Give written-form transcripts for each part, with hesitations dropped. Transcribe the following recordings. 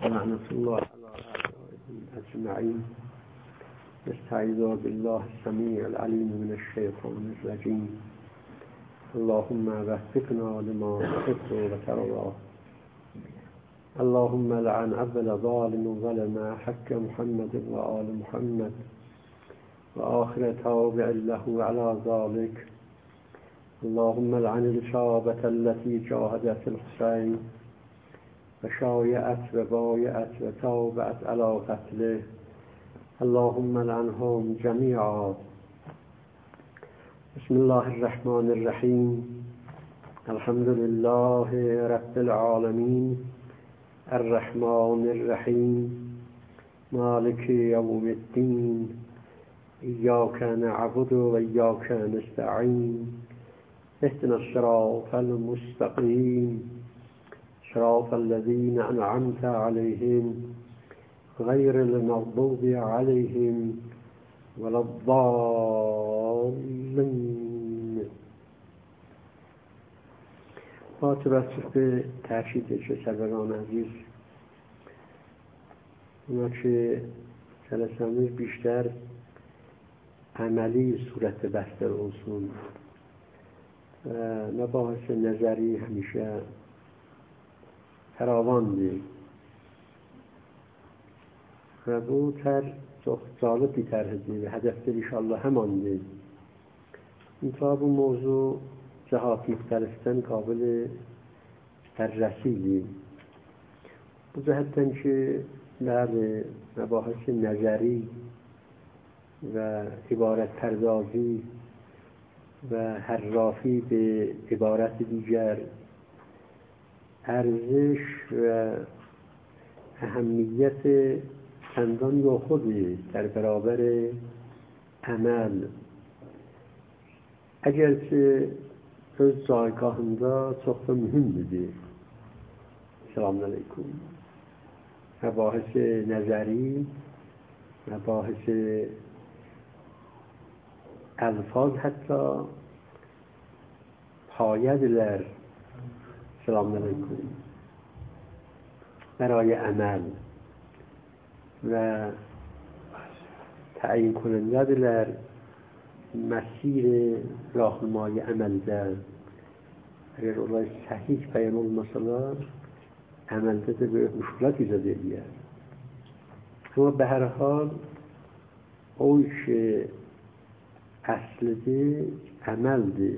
ولعنة الله على أعدائهم أجمعين. نستعيذ بالله السميع العليم من الشيطان الرجيم. اللهم وفقنا لما تحب وترضى. اللهم لعن أول ظالم ظلم حق محمد وآل محمد وآخر تابع له على ذلك. اللهم لعن الشعبة التي جاهدت الحسين وشايعت وبايعت وتابعت على قتله. اللهم لعنهم جميعا. بسم الله الرحمن الرحيم. الحمد لله رب العالمين الرحمن الرحيم مالك يوم الدين. إياك نعبد وإياك نستعين. اهدنا الصراط المستقيم صراط الذين أنعمت عليهم غير المغضوب عليهم ولا الضالين. با توجه به ترشید شنوندگان عزیز، اونا که جلسه‌مون بیشتر عملی صورت بسته اصول مباحث نظری همیشه فراوان دید و bu çok cazip bir tercihdi ve hedefleri inşallah hemen bu mevzu cihat muhteliften kabil tercihiydi. Bu cihetten ki bazı mebahis nezari ve ibaret perdazی و حرافی به عبارت دیگر ارزش و اهمیت چندان یا خودی در برابر عمل اگرچه öz جایگاهında çok da mühimdi. Selamünaleyküm. مباحث نظری، مباحث الفاظ حتی پایه‌دیler selamünaleyküm برای عمل و تعیین کننده‌دیler مسیر راهنمای عملde. اگر olay صحیح بیان olmasalar عملde de böyle müşkülat ایجاد ediyor. Ama به هر حال o işi asli ameldi.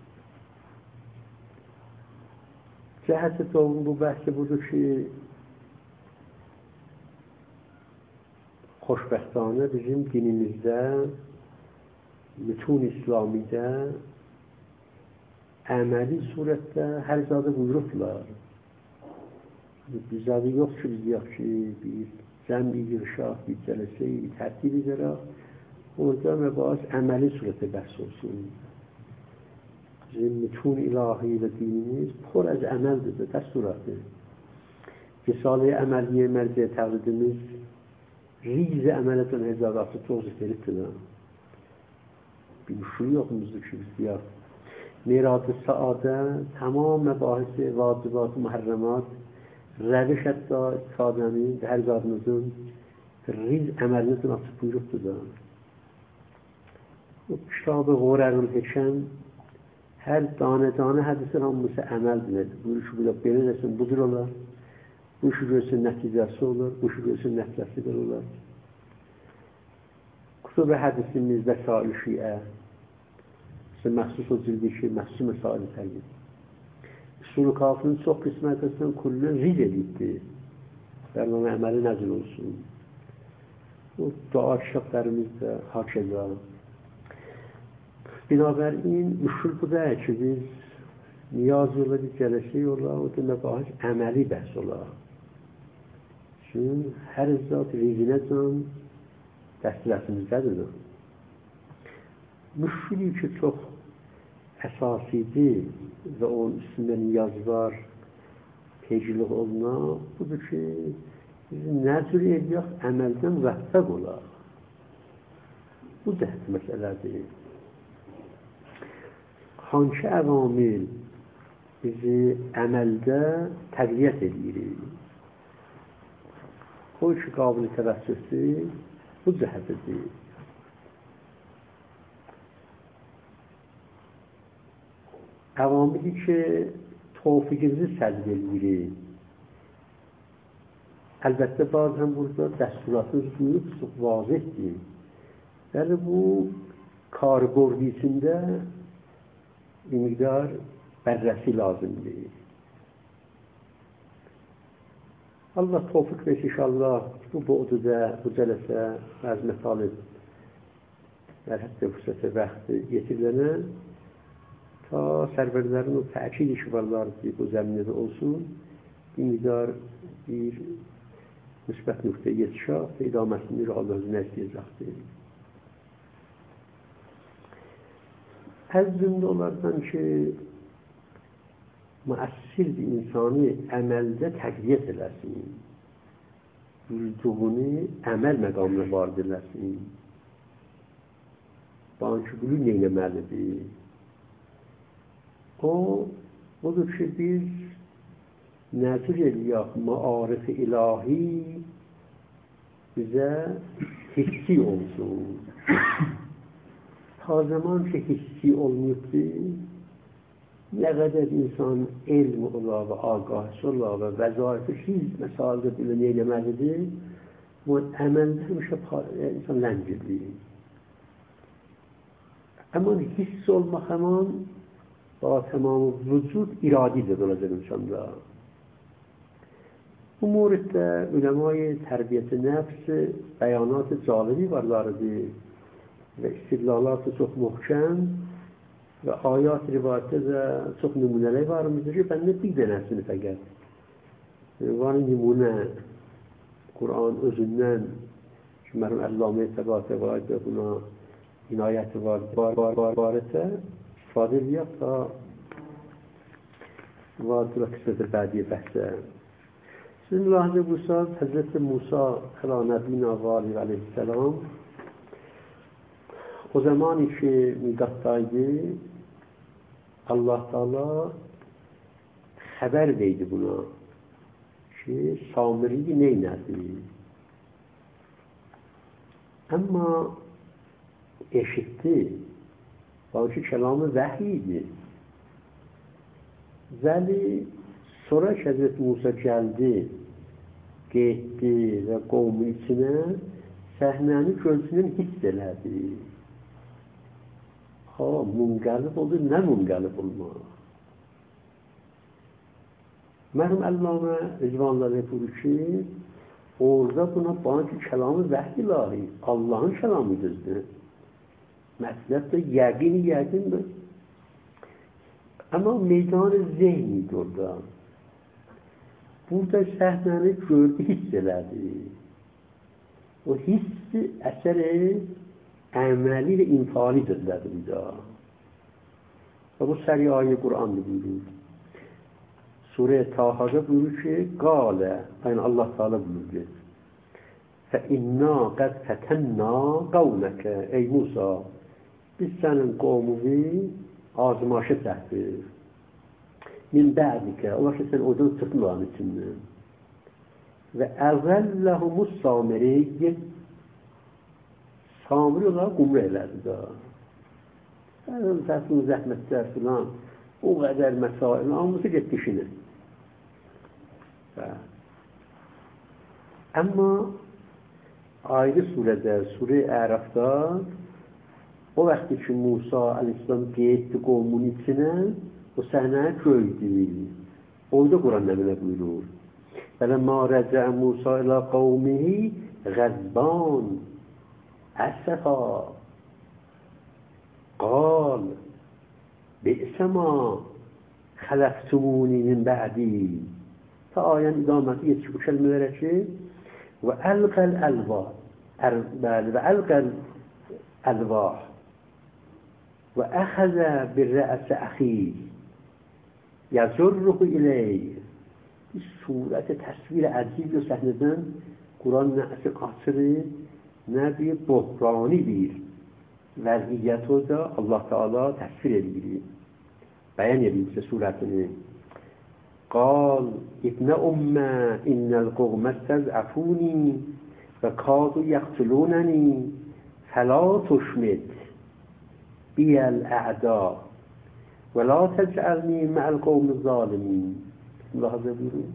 Cəhət bu bəhsi budur ki, xoşbəxtانه bizim dinimizdə, bütün İslamidə əməli surətdə hər zadı buyurublar. Bir zadı yox ki, biz deyək ki, bir cəmi yığışaq, bir cələsə-i tərtib edərək, orada mebahis əməli surətdə bəhs olsun. Bizim bütün ilahi və dinimiz پر از əməldir və dəsturatdır. Risale-i əməliyyə mərciə təqlidimiz riz əmələtən hecadatı toğuz edilibdir. Bir müşkülü yoxumuzdur ki, biz deyək. Mirad-ı Saada tamam mebahis vacibat, muharramat, rəviş hətta istifadənin və hər zadımızın riz əməlinizin açıb buyurubdur da. Bu kitab-ı Gurərül-Hikəm her tane hadisin hamısı əməldir. Bu işi belə desin, budur olar. Bu işi görsün nəticəsi olur. Bu işi görsün nəticəsi belə olar. Kutub-ı hadisimiz Vəsail Şiə məxsus o cildi ki, məxsus məsail-i təqdir. Usul-u Kafir'in çox qismə əsasından kullu riz edibdir. Bərnamə əməli nəzil olsun. Bu dua kitablarımız da hakeza. بنابراین اصول بوده که biz نیاز yola bir جلسه yola o da mebahis əməli bəhs ola. Çünkü her zat rizinətlə dəstələtimizdedir. Müşküli ki çok əsasidir ve onun üstünde niyaz var, tecrübə oluna, budur ki bizim nəzr edək əməldən vəffəq ola. Bu cəhət məsələdir. Hangi əvamil bizi əməldə təqviyyət edir? خودش قابل توسطی bu cəhətdir. Əvamili ki, tövfiqinizi səlb edir. Əlbəttə, bazən burada dəsturatınız buyurub, çox vazihdir. Yəni, bu kargordisində bir miqdar bərrəsi lazımdır. Allah tövfiq versin inşallah bu bu'duda, bu cələsə, bəzi mətalib hətta fürsətə vaxtı yetirilənə ta sərvərlərin o təkid işvarları ki, bu zəminədə olsun, bir miqdar bir müsbət nöqtəyə yetişək və idaməsini Allah özünə istəyəcəkdir. Əzmində onlardan ki, müəssir bir insanı əməldə təqviyyət eləsin, vücuduğunu əməl məqamına varid eləsin. Bankı bunu neyləməlidir? Odur ki, biz nəzir eləyək maarif-i ilahi bizə hissi olsun. Ta zaman ki, hissi olmayıbdır, nə qədər insan elm ola və agahisi ola və vəzaifi hiss məsaldə bilə neyləməlidir, bu əməldə həmişə insan ləngirdir. Əman hiss olmaq həman ba tamamı vücud iradidir olacaq insanda. Bu moriddə ulemay tərbiyəti nəfs bəyanat-ı calibi varlarıdır və istidlalat-ı çox muhkəm və ayat rivayətdə də çox nümunələr varımızdır ki, bəndə bir dənəsini fəqət. Var nümunə Kur'an özündən ki, mərhum Əlləmə Təbatə var və buna inayəti var barətə istifadə edək da vardır qısədir bədiyə bəhsə. Sizin mülahizə buyursaq, Həzrəti Musa əla nəbiyina və aleyhisselam o zamanı ki miqatdaydı, Allah Teala xəbər verdi buna ki, Samiriyi neynədi? Amma eşitdi, çünki kəlamı vəhiy idi. Vəli sonra ki, Həzrəti Musa gəldi, getdi və qovmun içinə səhnəni gözünün hiss elədi. Munqəlib oldu, nə munqəlib olmaq? Mərhum Əlləmə Rızvanları buyurur ki, orada buna banki kəlamı vəhiy ilahi, Allahın kəlamıdır. Məsləhət də yəqindir. Amma meydan zehnidir orada. Burada səhnəni gördü, hiss elədi. O hissi əsəri əməli və infalidirlər burada. Və bu səri ayə Qur'an'da buyurur. Surə-i Taha'da buyurur ki, qalə, yəni Allah Teala buyurur. فَإِنَّا قَدْ فَتَنَّا قَوْمَكَ Ey Musa, biz sənin qovmunu azmaşa təhdir. Min bə'dikə, olar ki, sən oradan çıxmılan içindən. Və əvvəlləhumus samiriyyə, samiri olaraq qumru elədi da. Təsmin zəhmətlər filan, o qədər məsail, almışı getdi işini. Amma ayrı surədə, Surə-i Ərəfdə o vaxtı ki Musa aleyhisselam getdi qovmun içinə, o səhnəyə gördü. Orada Quran nəminə buyurur. Fələmmə rəcə Musa ilə qavmihi qəzban əsəfə qal bi'səmə xələftumuni min bə'di. Ta ayənin idaməti yetişib bu kəlmələrə ki və əlqəl əlvah və əxəzə bir rəəsə əxir yazurruhu ileyh. Bir surət təsvir əziz o səhnədən Quran nə əsr qasırı, nə bir bohrani bir vəziyyət o da Allah Teala təsvir edir. Bəyan edir surətini. قال ابن ان القوم استضعفوني و کادوا یقتلوننی فلا تشمت بی الاعداء ولا تجعلنی مع القوم الظالمین. ملاحظه بیرون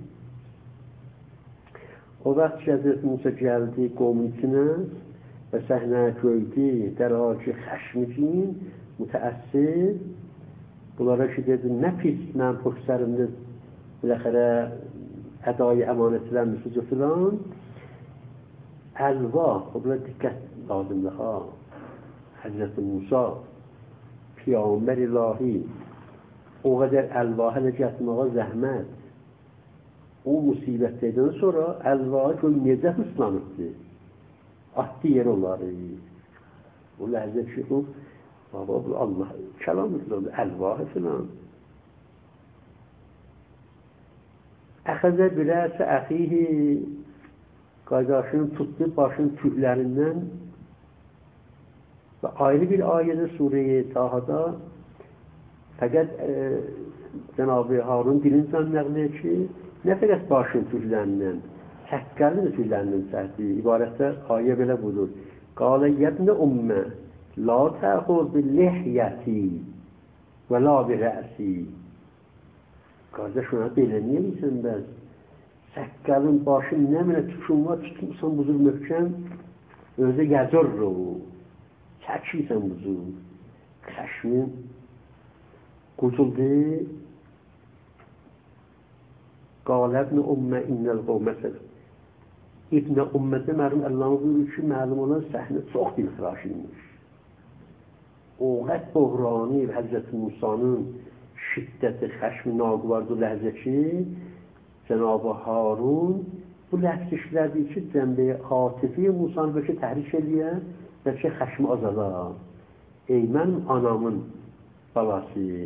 o vaxt Hazreti Musa gəldi qovmun içinə və səhnəyə gördü, dərhacı xəşmgin, mütəəssir. Bunlara ki, dedi, nə pis mən poşsərimdə biləxərə ədai əmanətləmişiz o filan. Əlva, o bula diqqət lazımdır ha. Hazreti Musa, Peyğəmbər ilahi, o qədər əlva hələ gətirməyə zəhmət. O musibətlərdən sonra əlva göl necə hıslanıbdır. Atdı yer onları. O ləhzə ki, o, baba, Allah, kəlam edilir, əlva filan. Əxəzə birəsə əxihi, qardaşının tutdu başın tüylərindən və ayrı bir ayədə Sure-i Tahada fəqət Cənab-ı Harun dilindən nəql edir ki, nə fəqət başın tüylərindən, həqqəlin tüylərindən səhdi. İbarətdə ayə belə budur. Qalə yəbnə ümmə la təxud bil-lihyəti və la bi-rəsi. Qardaş, ona belə niyə bilsən bəz? Səqqəlin başın nə mənə tükün var, tutmuşsan buzur möhkəm, özə gəzər o. Çəkiysən buzur. Xəşmin qutuldu. Qalə ibn ümmə innəl qovməsəl. İbn ümmədə məlum Allah'ın buyurur ki, məlum olan səhnə çox dilxiraş imiş. O qət bohrani Həzrəti Musa'nın şiddəti, xəşmi naqvardı ləhzə ki, Cənab-ı Harun bu ləhz işlədiyi ki, cəmbəyə atifi Musa'nı bəlkə təhrik eləyə, bəlkə xəşmi azala. Ey mənim anamın balası.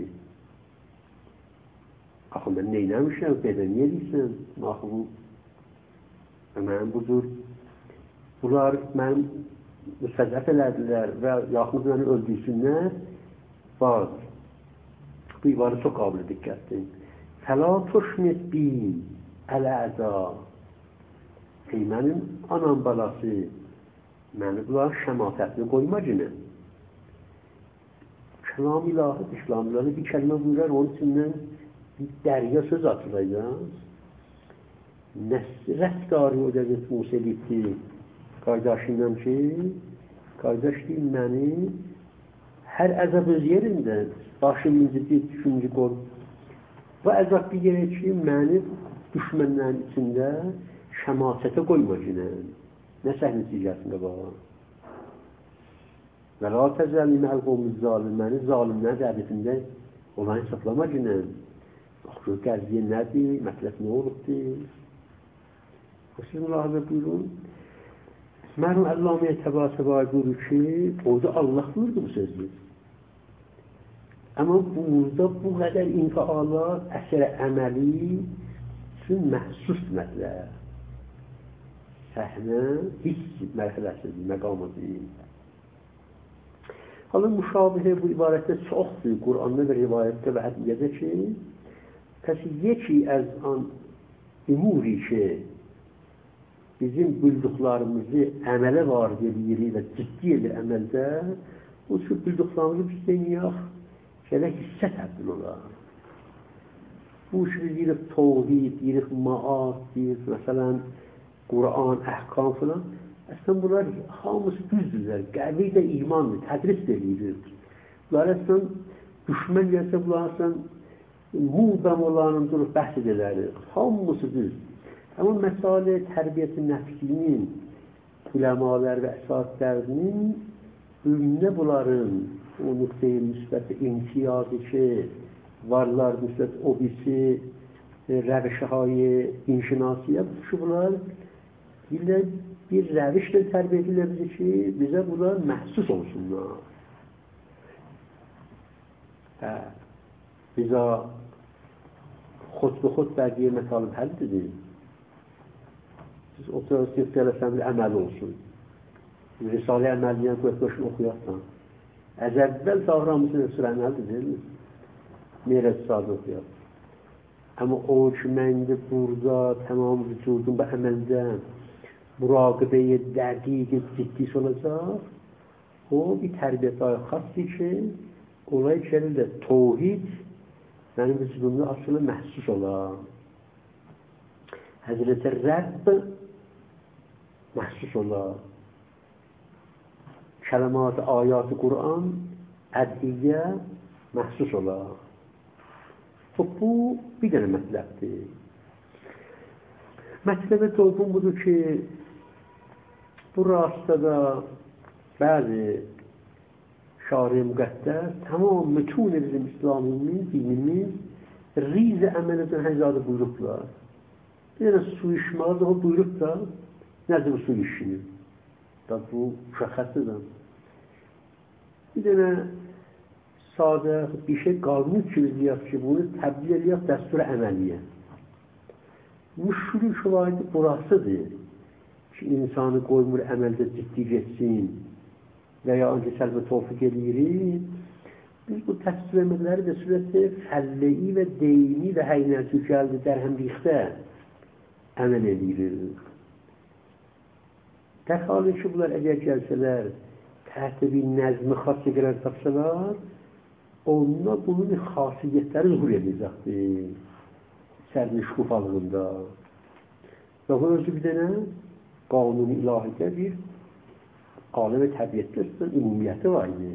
Axı, mən neynəmişəm, belə niyə deyirsən? Axı, bu, mənim budur. Bunlar mənim müstəzəf elədilər və yaxud məni öldürsünlər. Baz, bu ibarə çox qabili diqqətdir. Fəla tuşmit bi əl-əza. Ey mənim anam balası, məni bunlar şəmatətini qoyma günə. Kəlam ilahi, İslam ilahi bir kəlmə buyurar, onun içindən bir dərya söz atılacaq. Rəftarı o dəvət Musa getdi qardaşından ki, qardaş deyil məni hər əzab öz yerində, başım incidi, düşüncü qol. Bu əzab bir yerə ki, məni düşmənlərin içində şəmasətə qoyma günən. Nə səhnəsi gəlsin qabağa? Və la təzəli məl-qovmuz zalim, məni zalimlər dəvətində olan hesabtlama günən. Axı, qəzdiyə nədir, mətləb nə olubdur? Siz mülahazə buyurun. Mərhum Əlləmə Təbə buyurur ki, orada Allah buyurdu bu sözü. Amma burada bu qədər infialat, əsər əməli üçün məhsus mətləb. Səhnə, hiss mərhələsidir, məqamıdır. Hala müşabihə bu ibarətdə çoxdur. Qur'an'da və rivayətdə və hədiyyədə ki, pəs yeki az an umuri ki, bizim bilduqlarımızı əmələ var edirik və ciddi edir əməldə, o üçün bilduqlarımızı biz deyək, gələk hissə təbdil olar. Bu işi biz deyirik tohid, deyirik maat, deyirik məsələn Qur'an, əhkam filan. Əslən bunlar hamısı düzdürlər, qəvi də imandır, tədris edilir. Bunlar əslən düşmən gəlsə bunlar əslən mubəm olanın durub bəhs edilərik. Hamısı düz. Amma məsələ tərbiyyəti nəfsinin, uləmalar və əsaslərinin ümünə bunların o nüqtəyi müsbəti imtiyazı ki, varlar müsbət o birisi rəvişəhay inşinasiyə ki, bunlar bir rəvişlə tərbiyə edilir bizi ki, bizə bunlar məhsus olsunlar. Bizə xod bəqiyə mətalib həll dedik. Siz oturasınız gələsən bir əməl olsun. Risale əməliyyən qoyub oxuyarsan. Əzəlbəl davranmışsın sürə əməl dedir. Meyrəz sadə oxuyar. Ama ölçmende burada tamam vücudun ve amelde muraqibeye dəqiq, ciddi olacaq. O bir tərbiyətə xas için olay içerisinde tevhid benim vücudumda aslında mahsus olan. Hazreti Rabb mahsus olan. Kelimat-ı ayat-ı Kur'an adliye mahsus olan. Bu bir dənə mətləbdir. Mətləbə doğum budur ki, bu rastada bəzi şari müqəddəs tamam mütun bizim İslamimiz, dinimiz riz əməl edən həzadə buyruqlar. Bir dənə su içməz o buyruq da nədir bu su içini? Da bu şəxəsidir. Bir dənə sadə bir şey qalmış ki, bunu təbliğ eləyək dəstur əməliyyə. Müşkülün şüvayeti burasıdır ki, insanı qoymur əməldə ciddi geçsin və ya önce səlbə tevfik edirik. Biz bu təsvir əməlləri də sürətdə fəlləyi və deyni və həynəsi gəldi dərhəmlikdə əməl edirik. Dəxalı ki, bunlar əgər gəlsələr, təhti bir nəzmi xas qədər tapsalar, onunla bunun xasiyyətləri zuhur edəcəkdir. Sərnişkufalığında. Və bu özü bir dənə qanun-i ilahidə bir alem-i təbiyyətdə ümumiyyəti var idi.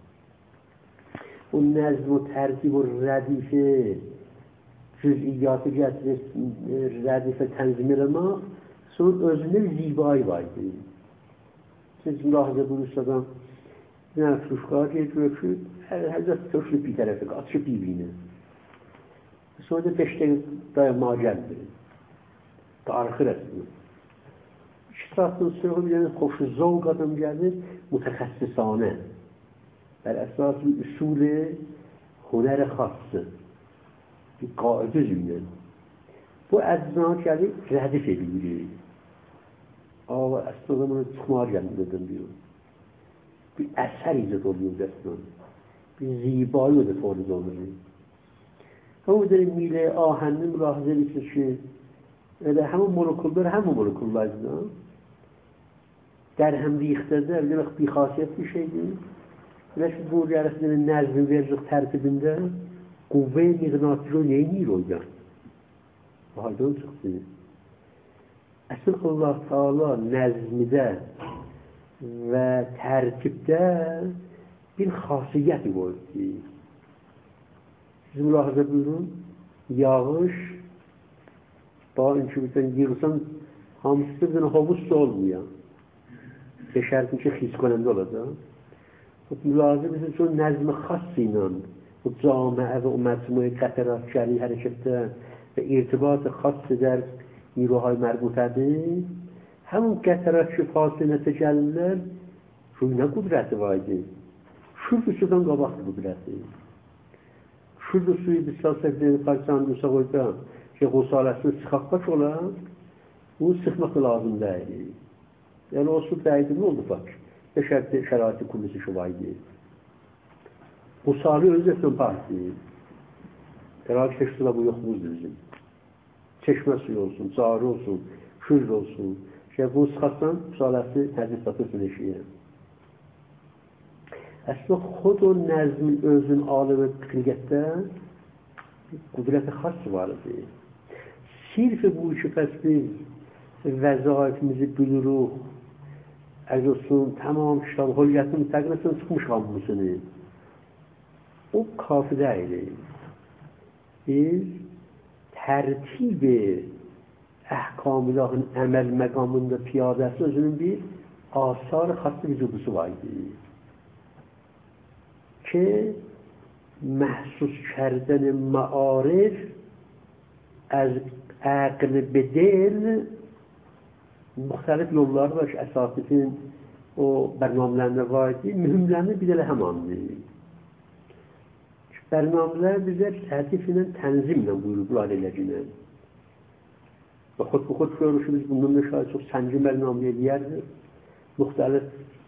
O nəzm o tərtib o rədifə cüz'iyyatı gətirir, rədifə tənzim eləmək, sonra özündə bir zibayı var idi. Siz mülahizə buyursadan nə fuşqa geliyor ki, həzət tökülüb bir tərəfə, açıb bir-birinə. Sonra da 5 dəqiqə dayanmağa gəldi. Tarixi rəsmi. 2 saatın sonra bir dənə xoşu zovq adam gəlir, mütəxəssisanə. Bər əsas bir üsulü hünər-i xası. Bir qaidə üzümlə. Bu əcza gəlir, rədif edilir. Ağa, əslində bunu çıxmağa gəlmədən diyor. Bir əsər icad oluyor dəstən. Bir zibayı da tolid olur. Ama bu derim milə ahəndə mülahizə edilir ki, elə həmin molekullar həmin molekullardır. Dərhəmlikdə bir xasiyyət bir şeydir. Elə ki, bu yarısının nəzmi veririk tərtibində quvve-i miqnatisi neyini oynar? Bu haldan çıxdı. Əsl Allah Teala nəzmidə və tərtibdə bir xasiyyət qoydu. Siz mülahizə buyurun, yağış, daha önce bir yığırsan, hamısı bir tane havuz da olmuyor. Şərtin ki, xiz konəndə olacaq. Mülahizə bizim üçün nəzmi xas ilə, bu camiə və o məcmuə qətarat gəli hərəkətdə və irtibat xas edər niruhay mərbutədir. Həmin qətarat ki, fasiləti gəlirlər, şu nə qudrəti var idi? Şurada sudan qabaqdır qudrəti. Şurada suyu bir səlsəkləri parçanı usa qoyda ki, qosaləsini sıxaqbaş olar, bunu sıxmaq lazım deyil. Yəni o su dəydi, nə oldu bak? Və şəraiti kullusu şu var idi. Qosali özü etmən parti. Qərarı keşsuda bu yoxumuzdur bizim. Çeşmə suyu olsun, cari olsun, şürd olsun. Bunu sıxarsan, qosaləsi həzif satırsın eşiyə. Əslində, xod o nəzmin özün alemi xilqətdə qudrət-i xas var idi. Sirf bu ki, pəs biz vəzaifimizi bilirik, əgər olsun, tamam kitab, holiyyətini təqrəsən çıxmış hamısını. O kafi deyil. Biz tərtib-i əhkam-ı əməl məqamında piyadəsi özünün bir asar xassı vücudusu var idi. که محسوس کردن معارف از عقل به دل مختلف yolları var ki esasetin o برنامه‌lerinde vardı. Mühimlerinde bir de hemandı. Bernameler bize tertifiyle, tenzimle buyurdular eləcine. Ve xod görüşümüz bundan da şayet çok səncə bernameye diyerdir. Muhtelif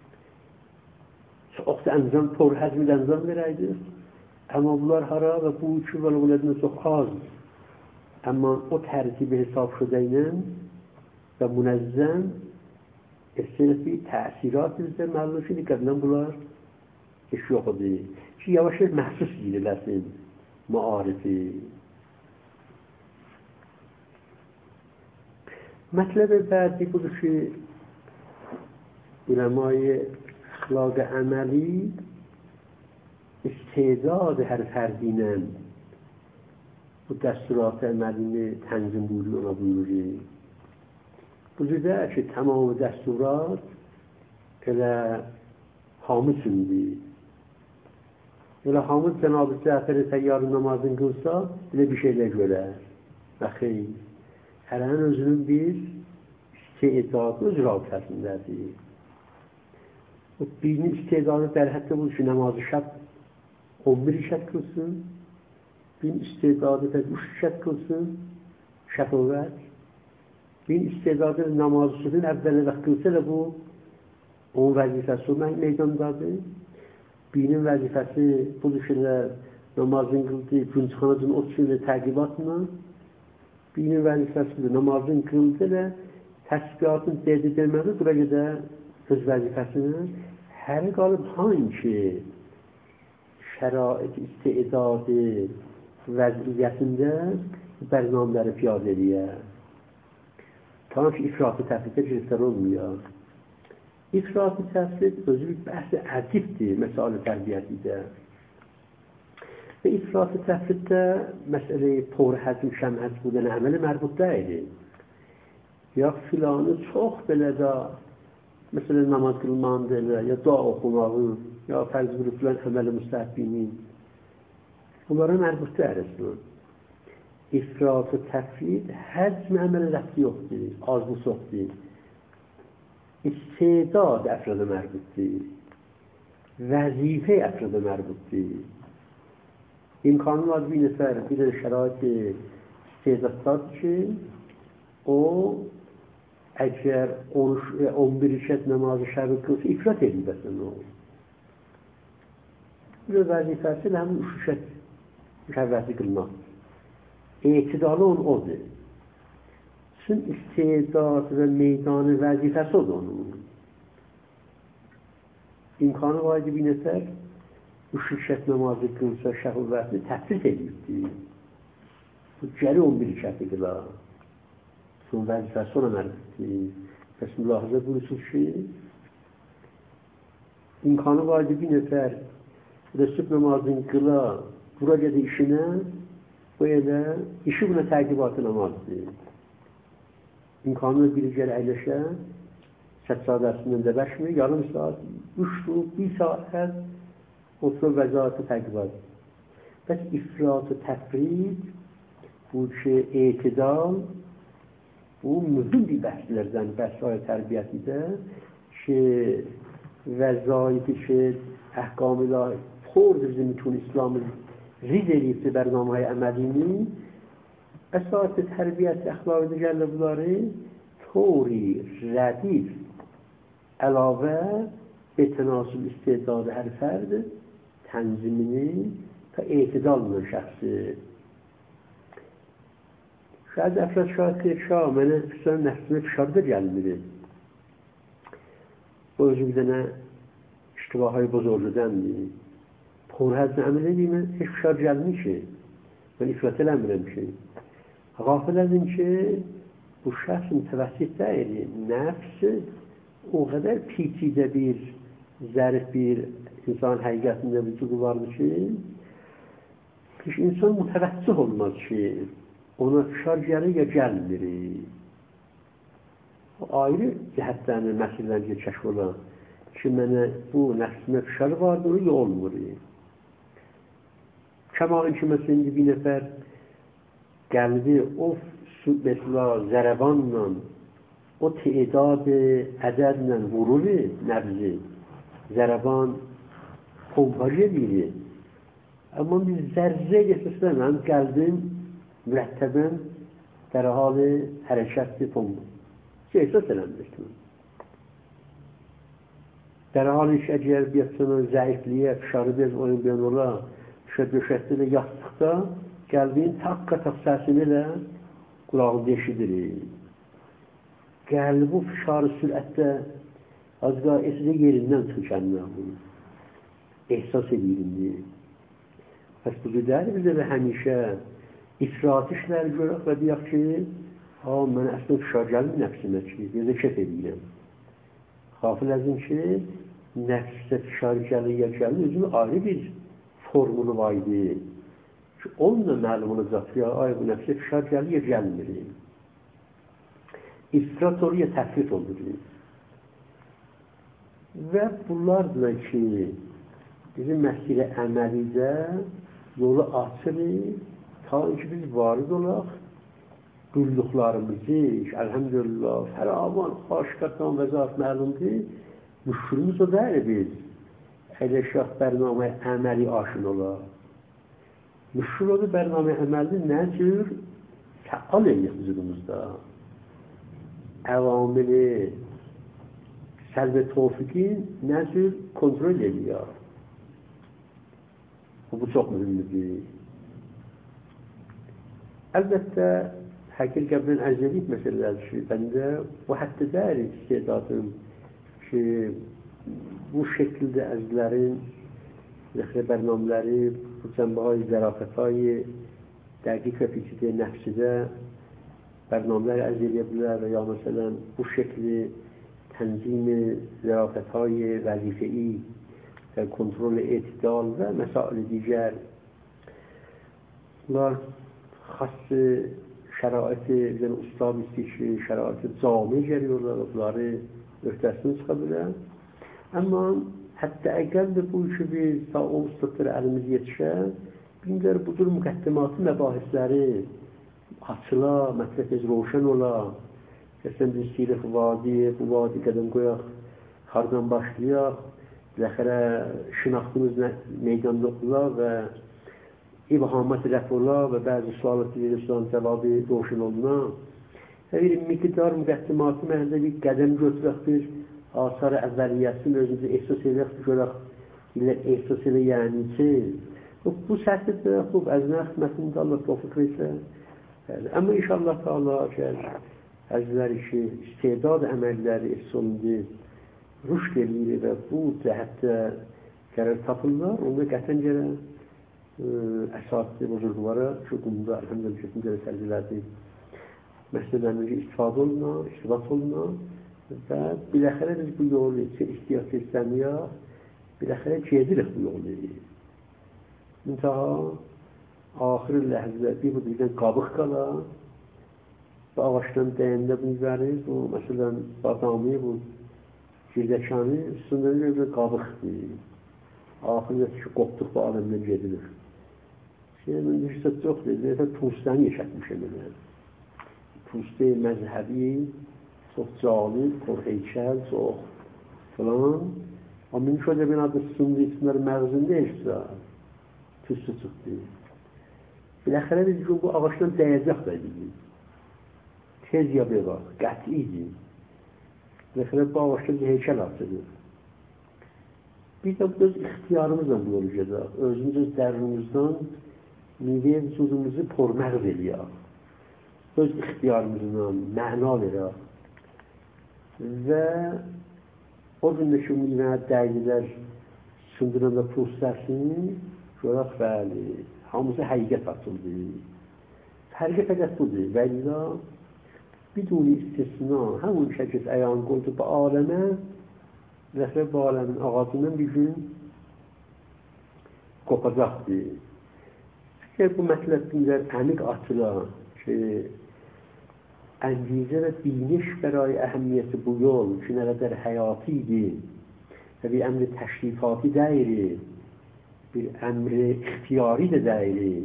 çox da ənzam, tor həzmil ənzam verəydir. Amma bunlar hara və bu üçü vələ bunlardan çox az اما o ترتیب حساب شده اینن و منظم استنفی تأثیرات bizde معلوم شده که bunlar iş yok oldu. Ki yavaş yavaş mahsus gidilersin muarifi. مطلب بعدی بود که علمای اخلاق عملی استعداد هر فردینن و دستورات عملی تنظیم بودی اونا بودی بوده که تمام دستورات که حامد شدی ولی حامد جناب جعفر تیار namazın kılsa bile bir şeyler görer ve xeyr her an özünün bir istedadı öz rabitəsindədir. O birinin istedadı dərhətdə budur ki, namazı şəb 11 şəb kılsın, birinin istedadı da 3 şəb kılsın, şəfavət, birinin istedadı namazı sütün əvvələ vaxt kılsa da bu onun vəzifəsi o meydandadır. Birinin vəzifəsi budur ki, namazın kıldığı günçxanacın o üçün təqibatla birinin vəzifəsidir, namazın kıldı ilə təsbihatın dedi deməli, bura gedə öz vəzifəsini hər qalıb hangi şərait istedadı vəziyyətində bərnamələri piyadə edir. Tamam ki, ifrat-ı təfriqə giriftar olmuyor. İfrat-ı təfriq özü bir bəhs-i ədibdir, məsələ tərbiyyətidə. Ve ifrat-ı təfriqdə məsələyi porhəzm, şəmhəz budən əməli mərbud deyil. Ya filanı çox belə də mesela namaz kılmandır ya dua okumağı ya fərz qrupulan əməli müstəhbinin bunlara mərbud deyil. İfrat-ı təfriq həzm əməli rəfti yoxdur, azlı soxdur. İstedad əfrada mərbuddur. Vəzifə əfrada mərbuddur. İmkanı var bir nəfər, bir şərait istedadlar ki, o əgər 11 rükət namazı şəbi qılsa, ifrat edilməsin o. Bir vəzifəsi həmin 3 rükət şəbvəsi qılmaq. Etidalı odur. Çünki istedad və meydanı vəzifəsi odur onun. İmkanı var bir nəfər, 3 rükət namazı qılsa şəhvətini təfriq edildi. Bu gəri 11 rükəti qılar. Son vəzifəsi ona mərbuddur. Bəs mülahizə buyursunuz ki, imkanı var bir nəfər sübh namazını qıla, bura gedə işinə, bu elə işi buna təqibatı namazdır. İmkanı biri gələ əyləşə, səccadəsindən də bəşmir, yarım saat, 3 bir saat otur vəzayatı təqibat. Bəs ifrat-ı təfriq, bu ki, etidal, bu mühüm bir bəhslərdən, bəhs-ı tərbiyyətidə ki, vəzayeti ki, əhqam-ı پر bizim bütün İslam'ın riz edibdir bərnaməyə əməlini əsas tərbiyyət əxlaqı digərlə bunları طوری ردیف علاوه به تناسب استعداد هر فرد تنظیمini تا اعتدال من şəxsi. Şayad əfrad şahid ki, mənə xüsusən nəfsimə fişarda gəlmir. Bu özü bir dənə iştibahay bozorludandır. Porhəzlə əməl edeyim, heç fişar gəlmir ki. Mən ifrat eləmirəm ki. Qafil edin ki, bu şəxs mütəvəssit deyil. Nəfs o qədər pitidə bir, zərif bir insan həqiqətində vücudu vardır ki, hiç insan mütəvəssih olmaz ki, ona fişar gəlir ya gəlmir. Ayrı cəhətlərini, məsələləri kəşf olan ki, mənə bu nəfsimə fişar vardır, ya olmur. Kəma ki, məsələn, indi bir nəfər gəldi, o mesela zərəbanla, o تعداد ədədlə vurur nəbzi, zərəban pompajı deyir. Amma biz zərrə gətirsən, mən gəldim, mürəttəbən در حال حرکت pompa. چه احساس eləmişdim. در حالش əgər bir sənə zəifliyə, fişarı bez oyun beyan ola, döşətdə də yastıqda, qəlbin taqqa səsini də qulağında eşidirik. Qəlbi bu fişarı sürətdə az qaisə yerindən tükənmək bunu. Ehsas edirəm. Pəs bu cüdər bizə və həmişə ifrat işlər görək və deyək ki, mən əslində fişar gəlmir nəfsimə ki, bir də kef edirəm. Xafil əzim ki, nəfsə fişar gəlir, özünün ayrı bir formulu var idi. Ki, onunla məlum olacaq ki, bu nəfsə fişar gəlir, gəlmir. İfrat olur, təfrit olur. Və bunlardır ki, bizim məsələ əməlidə yolu açırıq, ta ki biz varid olaq, qulluqlarımızı, əlhəmdülillah, fəravan, xaşqatan vəzat məlumdur, müşkülümüz o deyil biz. Elə şəx bərnamə əməli aşın olaq. Müşkül odur bərnamə əməli nə cür fəal eləyək hüzurumuzda. Əvamili, səlb-i tevfiqin nə cür kontrol eləyək. Bu çox mühümdür. Əlbəttə, həqiqətən əcəlik məsələlərdir ki, bəndə bu hətta deyil istedadım ki, bu şəkildə əzlərin bərnamələri, bu cənbəhay, zərafətayı, dəqiq və fikirdə nəfsidə bərnamələr əldə edə bilər və ya məsələn bu şəkli tənzimi, zərafətayı, vəzifəyi kontrol etidal və məsail digər. Bunlar xas şəraiti, ustad istəyir ki, şəraiti cami gəliyorlar, bunları öhdəsini çıxa bilər. Amma hətta əgəldir bu işi biz ta o ustadlara əlimiz yetişər, bilirlər budur müqəddimatı məbahisləri açıla, mətləfiz roşən ola. Kəsən biz istəyirik vadi, bu vadi qədəm qoyaq, hardan başlayaq, biləxərə şinaxtımız meydanda ola və İbhamət rəf ola və bəzi sualatı cavabı roşun oluna və bir miqdar müqəddimatı məhəldə bir qədəm götürək bir asar-ı əvvəliyyəsini özümüzü ehsas edək, görək ehsas elə yəni ki, bu səhvdir, əzinə xidmətində Allah tövfiq versə. Amma inşallah Teala əzləri ki, istedad əməlləri ehsolundu, rüşd eləyir və bu cəhətdə qərar tapırlar, onda qətən gələk əsaslı buzurqlara ki, bunda əlhəmdülillah gələk sərgilərdir. Məsələlərində istifadə oluna və biləxərə biz bu yolu istiyat etsəmiyə, biləxərə gedirik bu yolu. Müntəha, axır ləhzə bir bu dildən qabıq qala, bu ağaçdan dəyəndə bunu verir, bu məsələn badami, bu girdəkanı üstündə bir qabıqdır. Axırda ki, qopduq bu aləmdən gedilir. Mən düşsə çoxdur, deyəsə Tustəni yaşatmışım mən. Tusti məzhəbi, çox calib, çox heykəl, çox falan. Amma şöyle bir adı sundu isimleri məğzində eşsə, tüstü çıxdı. Biləxərə biz ki, bu ağaçdan dəyəcək də dedik. Tez ya bir var, qətidir. Biləxərə bu ağaçdan bir heykəl açılır. Biz də öz ixtiyarımızla bu yolu gedək. Özümüz öz dərinimizdən meyvə vücudumuzu porməğz eləyək. Öz ixtiyarımızla məna verək. Və o gündəki meyvə dəyilər sındıranda prosesini görək bəli. Hamısı həqiqət açıldı. Həqiqət fəqət budur. Və illa biduni istisna həmin şəkil əyan qoydu bu aləmə və bu aləmin ağacından bir gün qopacaqdır. Fikir bu mətləbində əmiq açılan ki, əngizə və biniş bəray əhəmiyyəti bu yol ki, nə qədər həyati idi və bir əmri təşrifati deyil, bir əmri ixtiyari də deyil.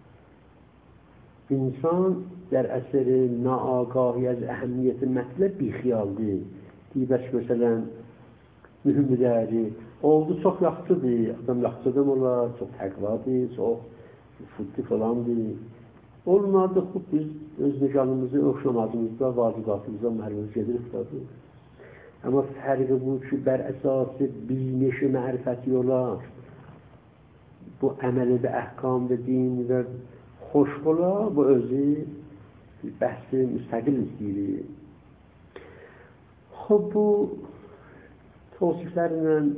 İnsan در اثر ناآگاهی از اهمیت مطلب بیخیالdır. Deybəs məsələn, mühüm dəyəri. Oldu çox yaxşıdır, adam yaxşıdan olar, çox təqvadır, çox fuddi falandır. Olmadı, biz öz nicanımızı, öz namazımızda, vacibatımızda mərvəz gedirik tabi. Amma fərqi bu ki, bər əsası bilinişi mərifəti olar. Bu əməli və əhkam və din və خوشبلا با özü بحث müstəqil istəyir. Bu tavsiflərlə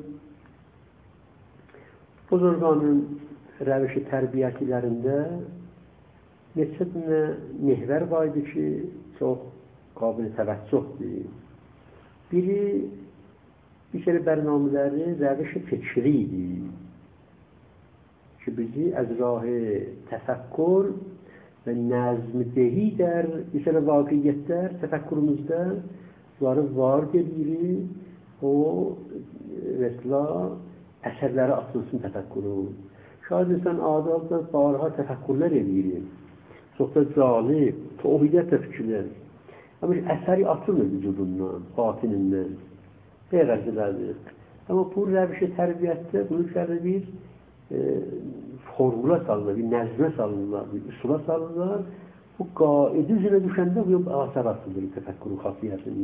buzurganın rəvişi tərbiyyətilərində neçə dənə mehvər var idi ki, çox qabil təvəccühdür. Biri, bir kere bərnamələri rəvişi fikri idi ki, bizi az rah təfəkkür və nəzm-dehi der, bir kere vaqiyyətlər təfəkkürümüzdə var gedir, o mesela əsərləri atılsın təfəkkürü. Şayad insan adalda barha təfəkkürlər edir. Çox da calib, tohiyyət fikirlər. Ama əsəri atılmır vücudundan, batinindən. Beyğəzələrdir. Ama bu rəvişi tərbiyətdə bunu üzərində bir formula salınır, bir nəzmə salınırlar, bir üsula salınırlar. Bu qaidi üzrə düşəndə bu asar atılır təfəkkürün xafiyyətini.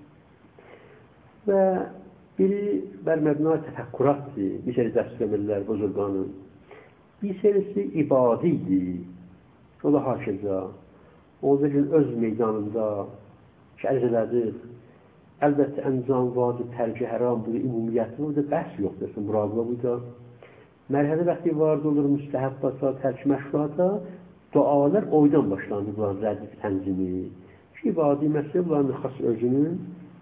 Və biri bər-məbna təfəkküratdır, bir seri dəst edirlər buzurganın. Bir serisi ibadidir, o da haşıca. O da öz meydanında şərh elədir. Əlbəttə, əncam, vacib, tərcih, həram, bu da ümumiyyətli, bu da bəhs yoxdur, müradıla bu da. Mərhələ vaxtı vardı olur, müstəhəbbata, tərk məşruata, dualar oydan başlandı bunların rədif tənzimi. İbadi məsələ bunların xas özünün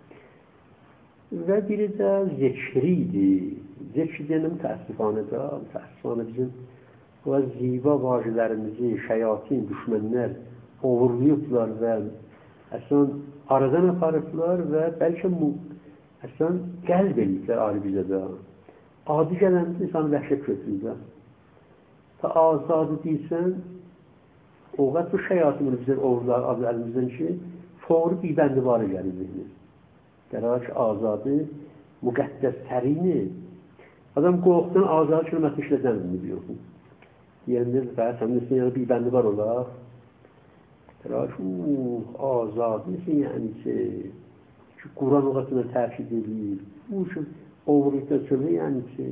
və biri də zikridir. Zikr deyəndə mütəəssifanə bizim o ziva vacələrimizi şeyatin, düşmənlər uğurluyublar və əslən aradan aparıblar və bəlkə əslən qəlb eləyiblər ali bizə də. Adi gələndə insanı vəhşət köklüyündə. Ta azadı deyilsən, o vaxt bu şeyatını bizdən uğurlar adı əlimizdən ki, fəvri bir bəndi varı gəlir zihni. Qərar ki, azadı, müqəddəstərini. Adam qorxdan azadı kəlməti işlədən biliyor. Deyəndir, bəs həmdəsin yəni bir bəndi var olar. Qərar ki, azadı nesin yəni ki, Quran oğatına tərkid edilir. Bu ki, oğurluqda söylüyor yəni ki,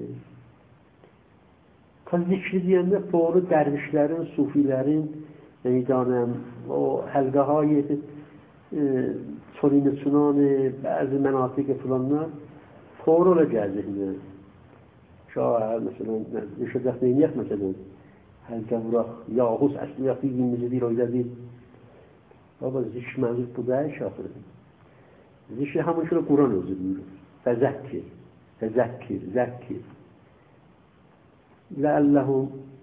zikri deyəndə doğru dərvişlərin, sufilərin, neydanəm, o həlqəhayı çolini çunanı, bəzi mənatiq filanlar doğru ola gələcəkdir. Şahər, məsələn, yaşadaq neyniyək məsələn, həlqə vuraq, yahus əsli yaxı 20-ci bir oyda bir. Baba, zikr mənzul bu da şahır. Zikri hamın şöyle Quran özü buyurur. Fəzəkkir, zəkkir. لَأَلَّهُمْ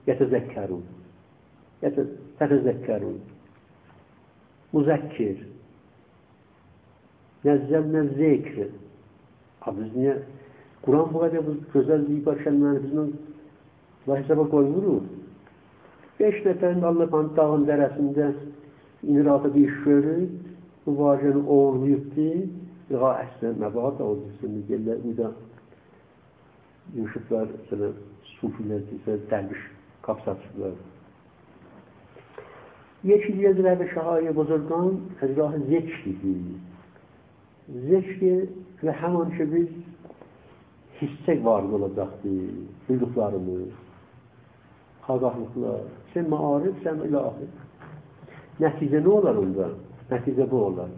يَتَذَكَّرُونَ Muzakkir. Nəzzəlnə zikr. Biz niyə? Quran bu qədər gözəl zibar kəlməni bizdən hesaba koymuruz. 5 nəfərin Allah'ın dağın dərəsində inirata bir iş görür. Bu vacəni oğurlayıbdı. Yağa əslən məbahat oldusun. Gəllər bu da yuşuklar, sufiler, derviş kapsatçılar. Yeşiliyəzlər və şahaya buzurgan əzrahı zikridir. Zikri və həman ki biz hissək vardı olacaqdır. Duyduqlarımız, ağahlıqlar, sən maarif, sən ilahi. Nəticə nə olar onda? Nəticə bu olar.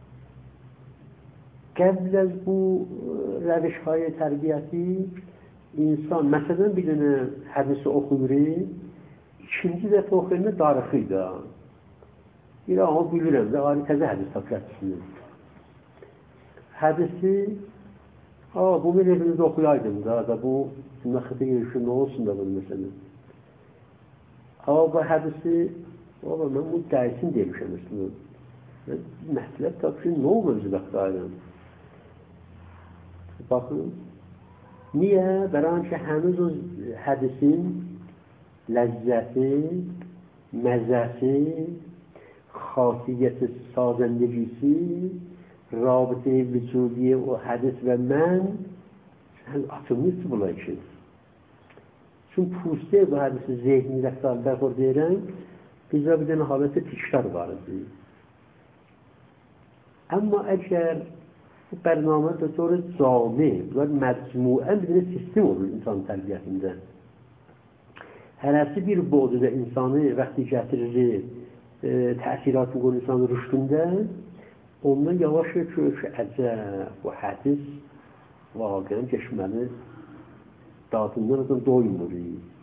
Qəbl az bu rəviş-های tərbiyəti insan, məsələn bir dənə hədisi oxuyur, ikinci dəfə oxuyanda darıxıydı. Bir an bilirəm də, təzə hədis tapşırmışsınız. Hədisi, bu bir evinizdə oxuyaydım da, bu nəxətə görüşü nə olsun da bunu məsələn. Bu hədisi, mən bu dərsin demişəm məsələn. Məhlət tapşırın, nə olur özüləqdəyəm? Baxın, niyə? Bəran ki, həmiz o hədisin ləzzəti, məzəsi, xasiyyəti, sazəndegisi, rabitə vücudiyə o hədis və mən atılmışdır bunlar için. Çünkü puste bu hədisi zehni rəftarlar xor deyirən, bizə bir dənə halətə tikşar vardı. Amma əgər bu bərnamə də sonra cami, bunlar məcmuən bir sistem olur insan tərbiyyətində. hərəsi bir boğduda insanı vaxtı gətirir, təsiratı qoyur insanın rüştündə, ondan yavaş görür ki, əcəb, bu hədis vaqəən keçməli, dadından adam doymur.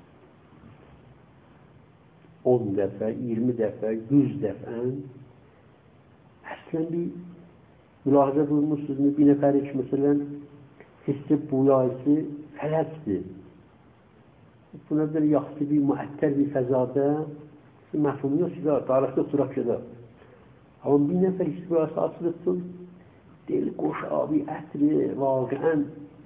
10 dəfə, 20 dəfə, 100 dəfə. Əslən bir mülahizə buyurmuşsunuz, bir nəfəri ki, məsələn, hissi buyayısı fələsdir. Buna bir yaxşı bir, müəttər bir fəzada məfhumu yox ki, tarixdə oturaq ki, amma bir nəfər hissi buyayısı açılıbdır, dil qoş abi, ətri, vaqəən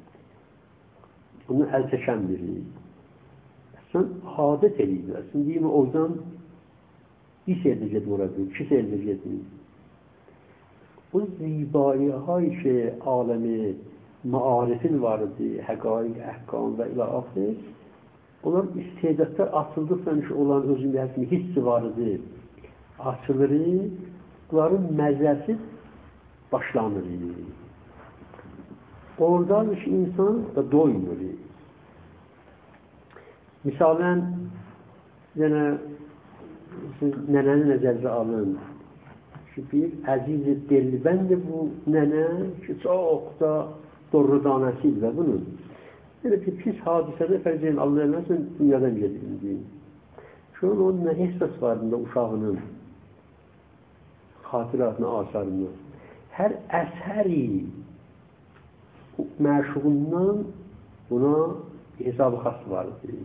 bunu əl çəkən biri. Sən adət edirsən, deyim, oradan bir seyirdə gedir orada, 2 seyirdə gedir. Bu zibai های که عالم معارفin vardı, həqaiq, əhkam və ilə axir, onlar istedadlar açıldıqdan olan özün bir hissi vardı, açılır, bunların məzəsi başlanır. Oradan insan da doymur. Misalən, siz nənəni nəzərdə alın. Bir əziz delbəndi bu nənə ki, çox da doğrudanəsidir və bunun. Yəni ki, pis hadisədə fərcəyin Allah eləməsin, dünyadan gedirdim. Şu an onun nə ehsas varında uşağının xatiratını, asarını. Hər əsəri məşğulundan buna hesabı xas vardır.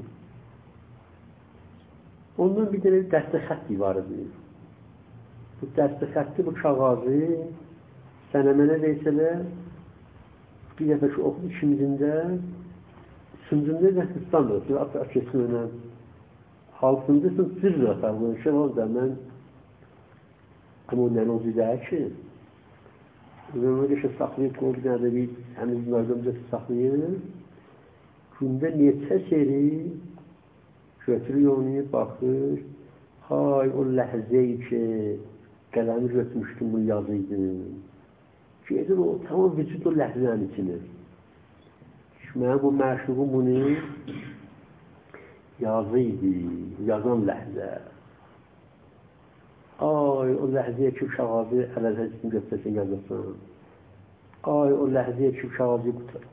Ondan bir dənə dəstə xətti vardır. Bu dəstə xətti, bu kağazı sənə mənə deysələr, bir dəfə ki, oxud ikimizində, üçüncündə də hıstandır, açısın önə. Halkındasın, sırrı atar, bu şey var da mən, amma o nənə o zidəyə ki, öyle şey saxlayıb, o bir dənə də bir, həmin bunlardan saxlayır, gündə neçə seri götürüyor onu, bakır, hay o ləhzəyi ki, qələmi götürmüşdüm, bunu yazıydım. Gedir o, tamam vücud o ləhzənin içine. Mən bu məşuqum bunu yazıydı, yazan ləhzə. Ay, o ləhzəyə ki, kağazı əl-əzəsin götürəsən yazasın. Ay, o ləhzəyə ki, kağazı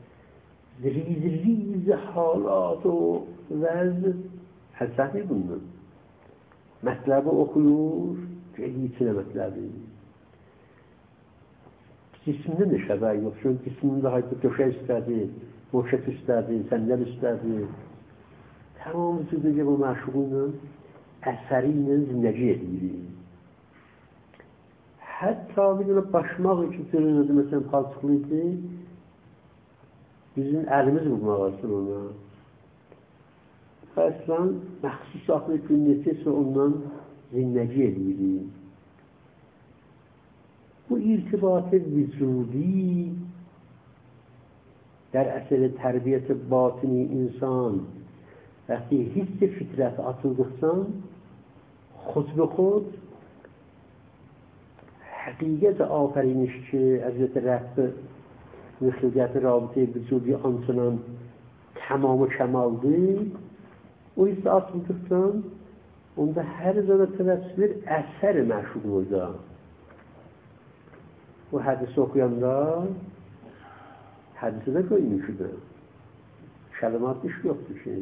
riz halat o vəz həsəfi bundan. Mətləbi oxuyur, gediyor içine mətləbi. Cismində də şəbəy yox, çünki cismində hayda döşək istədi, moşət istədi, səndəl istədi. Tamam vücudunca bu məşğulunla, əsəri ilə zindəci edilir. Hətta bir dənə başmaq üçün görünürdü, məsələn, palçıqlıydı, bizim əlimiz vurmaq aslında ona. Əslən, məxsus saxlı günnəti isə ondan zindəci edilir. Bu irtibat-ı vücudi در اثر تربیت باطنی انسان وقتی حس فطرت atıldıktan خود به خود حقیقت آفرینش که حضرت رب نخلقت رابطه وجودی آنچنان tamam و kemaldir o hisse atıldıktan onda her zaman tevessül eser meşhur orada. Bu hadisi okuyanda hadisi de koymuşdu. Kelimat iş yoktu şey.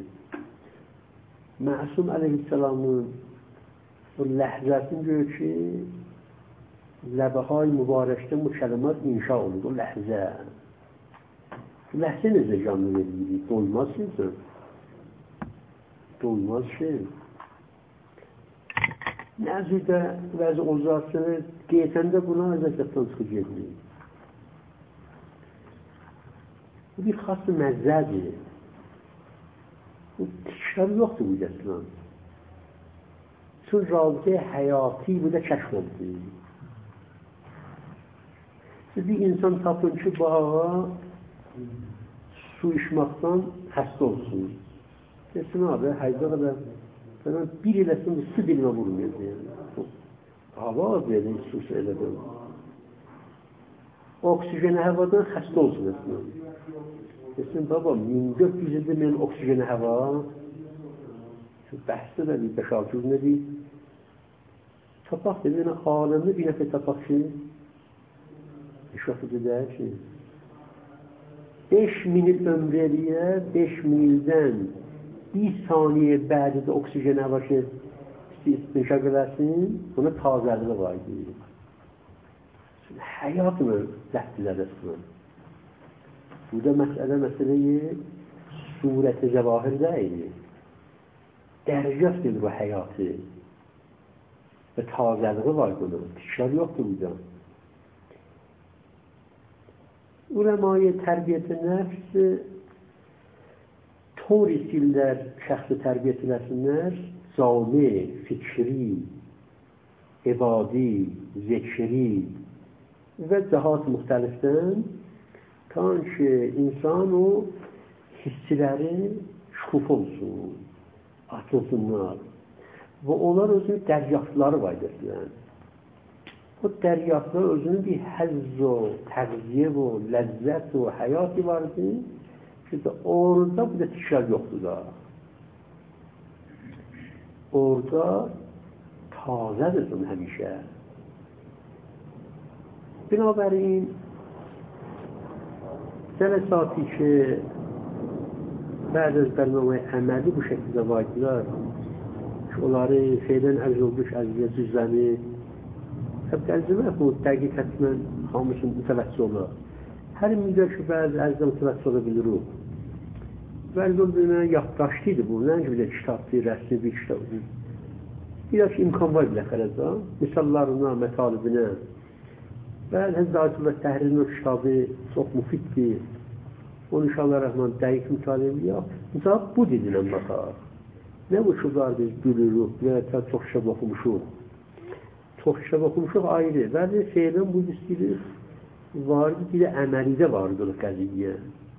Masum aleyhisselamın o lehzatin diyor ki lebehay mübarekte bu kelimat inşa olur. O lehze. Bu lehze neze canlı verilir? Doymaz insan. Doymaz şey. Nəzirdə vəzi ozarsını qeytəndə buna zəkətdən çıxacaq. Bu bir xas məzzədir. Bu tikrar yoxdur bu gəsilən. Çünki rabitə həyati bu da kəşf oldu. Bir insan tapın ki, bağa su içməkdən xəstə olsun. Desin abi, hayda qədər falan bir iləsin su dilimə vurmuyordu yani. Hava az yerdə su söylədim. Oksijen havadan xəstə olsun desin. Desin baba 1400 ildir mən oksijen hava Bəhsdə də bir 5-6 gün dedik. Tapaq dedi, yəni aləmdə bir nəfər tapaq ki, eşrafı dedək ki, 5000 il ömrü eləyə, 5000 ildən 1 saniyə bədidə oksijenə var ki, istişaq eləsin, buna tazəliği var deyir. Həyatını dəstizədəsin. Burada məsələyi surət-i zəvahir deyil. Dərəcət deyil bu həyatı. Və tazəliği var bunun. Tikrar yoxdur burada. Uləma-i tərbiyyət-i nəfs طور istəyirlər şəxsi tərbiyyət eləsinlər, cami, fikri, ibadi, zikri və cəhat müxtəlifdən ta ki, insan o hissiləri şükuf olsun, atılsınlar və onlar özünün dəryafları vardır. O dəryaflar özünün bir həzz o, təğziyə o, ləzzət o, həyatı vardır. Orada bu da tikrar yoxdur da. Orada tazədirsən həmişə. Binabərin cəlsatı ki bəzi az bərnamə əməli bu şəkildə vaydılar ki, onları şeydən ərz olmuş əziyyət cüzləmi təbdəlcimə bu dəqiq hətmən hamısın mütəvəssi olur. Hər müddət ki, bəzi əzdə mütəvəssi ola bilirik. Bəzi olduğuna yaddaşlıydı bu, nəinki bir də kitabdır, rəsmi bir kitabdır. Biraz imkan var bilə xərəzda, misallarına, mətalibinə. Bəzi Həzrətullah Təhririnin kitabı çox müfiddir. Onu inşallah rəhman dəqiq mütaliə ediyor. Mesela bu dilinə baxaq. Nə bu şublar biz gülürük, və çox şəb oxumuşuq. Çox şəb oxumuşuq ayrı. Bəzi şeydən bu istəyirik, vardı, bir də əməlidə vardır qəziyyə.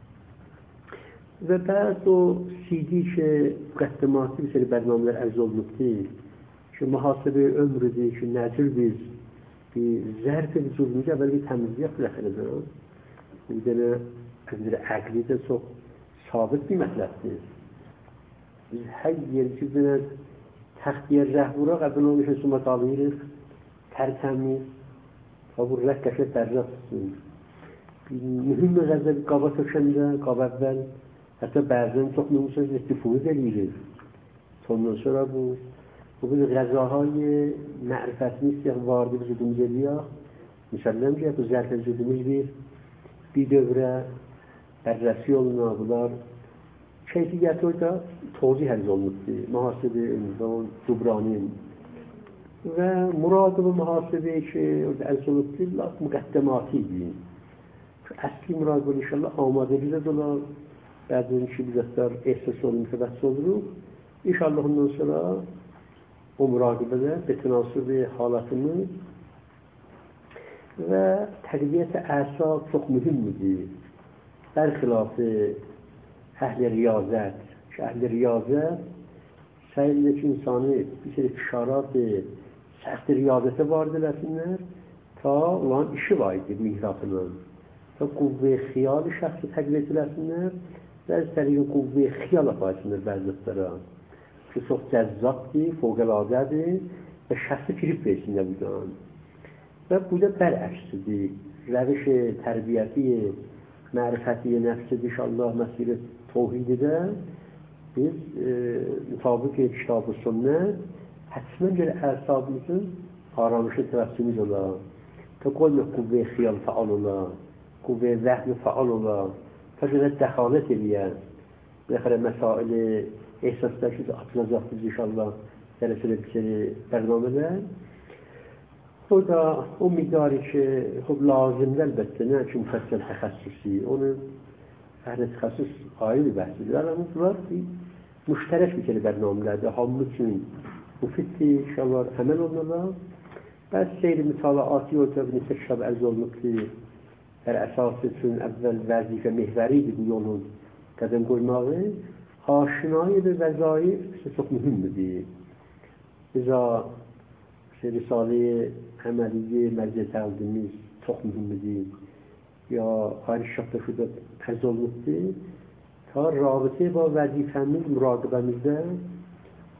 Və bəzi o CD ki, müqəddimatı bir seri bərnamələr ərz olunubdur ki, mühasibə ömrüdür ki, nəcür biz bir zərf-i vücudumuzu əvvəl bir təmizliyək rəxələdən. Bu dənə əqli də çox sabit bir mətləbdir. Biz hər yeri ki, təxtiyə rəh vuraq, əvvəl onu ki, sümat alırıq, tərtəmiz, və bu rəh qəşə dərrə tutsun. Mühüm məqəzdə bir qaba tökəndə, qaba əvvəl, hətta bəzən çox mühümsəz istifuz edirik. Ondan sonra bu bir qəzahay mərifətini istəyək vardı vücudumuz eləyək. Müsəlləm ki, bu zərf vücudumuz bir dövrə bərrəsi yoluna bunlar keyfiyyəti orada tozih əlz olunubdur. Mühasibə, Dubranin və murad-ı mühasibə ki, orada əlz olunubdur, müqəddəmatı idi. Əsli murad bu, inşallah, amadəlidə dolar, bəzən ki, biz əslər ehsas olun, mütəbəssi oluruq. İnşallah ondan sonra o müraqibədə betinasıdır halatımız və tərbiyyət-i əsab çox mühümdir. Bərxilafı əhl-i riyazət. Əhl-i riyazət səyirindəki insanı bir seri fişarat-ı səxt-i riyazətə vardı eləsinlər ta olan işi var idi bu ihrafının. Ta quvve-i xiyal-i şəxsi təqviyyət eləsinlər bəzi təriqin quvve-i xiyal aparsınlar bəzətlərə. Ki, çox cəzzabdir, fövqəlazədir və şəxsi firib versinlər buradan. Və bu da bərəksidir. Rəviş-i tərbiyyəti, mərifəti, nəfsi, inşallah, məsələ tohididə biz mütabıq kitab-ı sünnət həttəmən gələ əsabımızın aramışı təvəssümüz ola. Ta qoyma quvve-i xiyal faal ola, quvve-i vəhmi faal ola, ta görə dəxalət eləyən, nəxərə məsaili ehsaslar ki, atılacaqdır inşallah dərəsələ bir seri bərnamələr. O da o miqdarı ki, lazımdır əlbəttə, nə ki, müfəssəl təxəssüsi, onu əhl-i təxəssüs ayrı bəhsidir. Aramız var ki, müştərək bir seri bərnamələrdir, hamı üçün müfiddir, inşallah, əməl olmalar. Bəzi seyri mütalaatı orada bir neçə kitab ərz olunubdur. Hər əsas üçün əvvəl vəzifə mehvəridir bu yolun qədəm qoymağı. Aşinayı və vəzaif çox mühümdir. Biza Risale-i əməliyyə, mərcə təqdimiz çox mühümdir. Ya ayrı şahda şurada ərz olunubdur. Ta rabitə və vəzifəmiz, müraqibəmizdə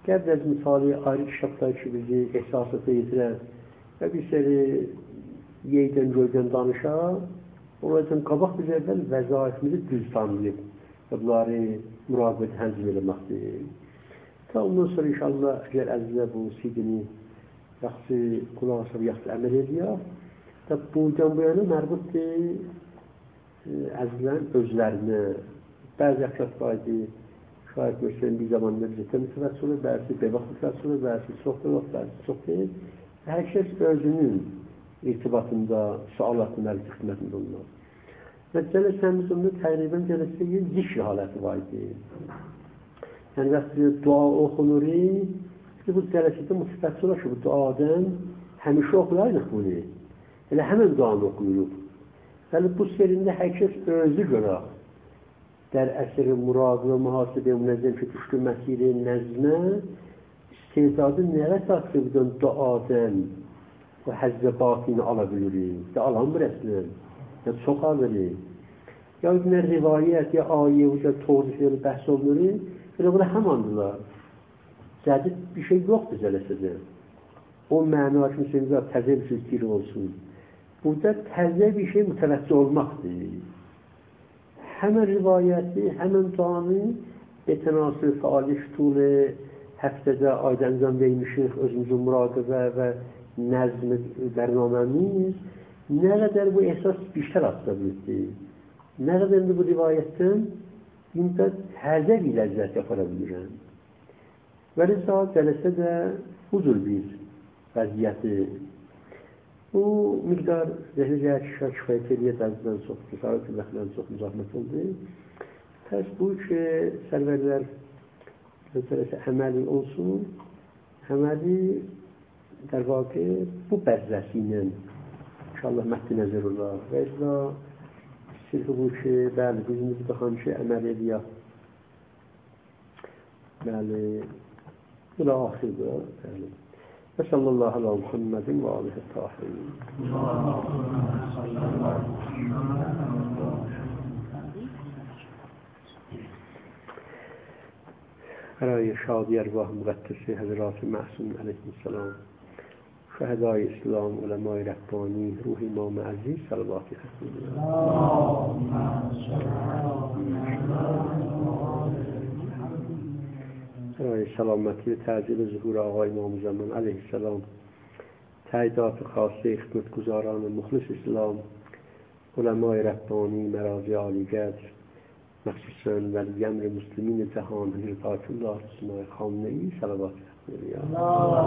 Qəbl az misali ayrı kitablar ki bizi əsasata yetirər və bir seri yeydən göydən danışar, onlardan qabaq biz əvvəl vəzaifimizi düz tanıyıb və bunları müraqibət hənzim eləməkdir. Ta ondan sonra inşallah əgər əzizlər bu sidini yaxşı qulaq asıb, yaxşı əməl ediyor və buradan bu yana mərbutdur əzizlərin özlərinə. Bəzi yaxşat qaydı, şayət göstərin bir zamanda bizə təmizləs olur, bəzi bevaq mütləs olur, bəzi çox bevaq, bəzi çox deyil. Hər kəs özünün irtibatında, sualatında, xidmətində olmalı. Və cələsəmiz onda təqribən cələsəyə zikr haləti var idi. Yəni, vəqti dua oxunur, bu cələsədə müsbət olar ki, bu duadan həmişə oxuyarıq bunu. Elə həmən duanı oxuyuruq. Yəni, bu serində hər kəs özü görək. Dər əsri muraqlı, mühasibə, münezzəm ki, düşkü məsiri, nəzmə, istedadı nələ tasirdən duadan və həzzə batini ala bilirik. De alamır əslən. Ya çox alırıq. Ya nə rivayət, ya ayə, ya tozifləri bəhs olunur. Elə buna həmandılar. Cədid bir şey yoxdur cələsədə. O məna ki, müsəlimdə təzə bir söz olsun. Burada təzə bir şey mütəvəccə olmaqdır. Həmən rivayəti, həmən duanı betənasır, fəaliş tulu həftədə ayda əncam vermişik, özümüzün müraqibə və nəzm bərnaməmiz nə qədər bu əsas بیشتر asılabilir. Nə qədər bu rivayətdən indi təzə bir ləzzət yapara bilirəm. Və rəza cələsə də budur bir vəziyyəti. Bu miqdar zəhrizə kifayət ediyyət əzizdən çox, cəsarət əlləxdən çox müzahmət oldu. Təs bu ki, sərvərlər cələsə əməli olsun, əməli در واقع bu bəzzəsi ilə inşallah məhdi nəzər olar. Və izlə sirri bu ki, bəli, bizim bir də həmişə əməl ediyək. Bəli, bu da axirdir. Bəli. Və sallallahu ala Muhammedin və alihi tahirin. برای شادی ارواح مقدس حضرات معصوم علیهم السلام، شهدای اسلام، علمای ربانی، روح امام عزیز صلوات خاتم. برای سلامتی و تعجیل ظهور آقای امام زمان علیه السلام، تعهدات خاصه خدمتگزاران مخلص اسلام، علمای ربانی، مراجع عالی‌قدر، مخصوصاً ولی امر مسلمین جهان حضرت آیت الله اسماعیل خامنه‌ای صلوات خاتم.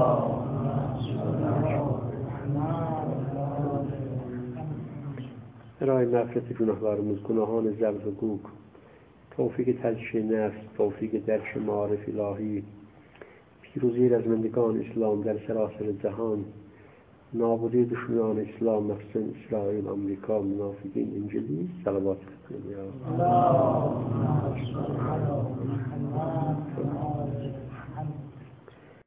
برای مغفرت گناهکارımız، گناهان ضرب و گوگ، توفیق تجزیه نفس، توفیق درک معارف الهی، پیروزی رزمندگان اسلام در سراسر جهان، نابودی دشمنان اسلام مخصوصا اسرائیل، آمریکا، منافقین انجیلی صلوات خاتم.